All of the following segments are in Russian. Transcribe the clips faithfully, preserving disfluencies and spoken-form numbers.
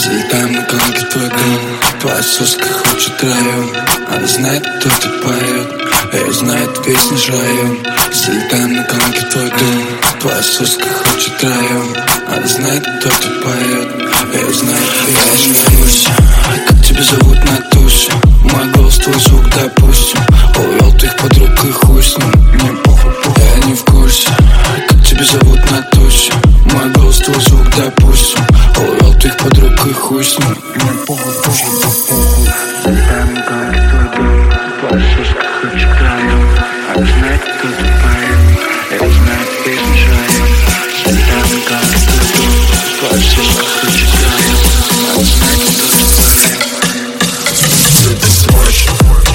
Залетаем на колонки в твой дом. Твоя соска хочет район. Она знает, кто тут поет. Эй, знает весь наш район. Залетаем на колонки в твой дом. Твоя соска хочет район. Она знает, кто тут поет. Эй, знает весь наш район. Как тебя зовут на тусе? Мой голос, твой звук, допустим. Увел твоих подруг и хуй с ним. Мне похуй, я не в курсе. Как тебя зовут на тусе? Мой голос, твой звук, допустим. Увел твоих подруг и хуй с ним. Мне похуй, похуй, похуй. Залетаем на колонки в твой дом. Твоя соска хочет район. Она знает, кто тут поет. Эй, знает весь наш район. Залетаем на колонки в твой дом. Твоя соска хочет район. Она знает, кто тут поет. Ты смоешь.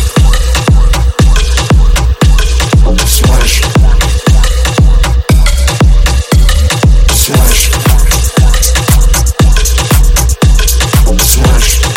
Смоешь. Смоешь. Смоешь.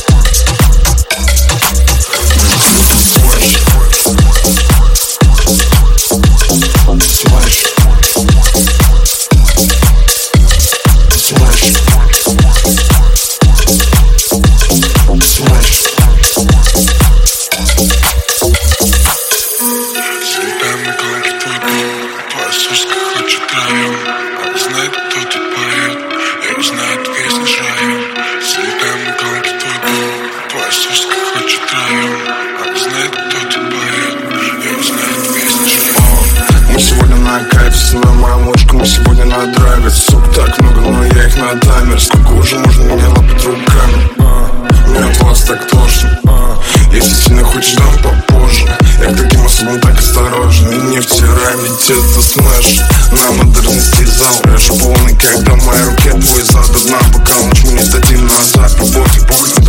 Мы сегодня на драйве. Сук так много, но я их на таймер. Сколько уже можно меня лапать руками? а, Мне от вас так тошно. а, Если сильно хочешь, дам попозже. Я к таким особам так осторожен. И не втирай, ведь это смэш. На модерности зал. Я же полный, когда в моей руке твой зад. Одна бокал, ночь мы не дадим назад. Работай, похуй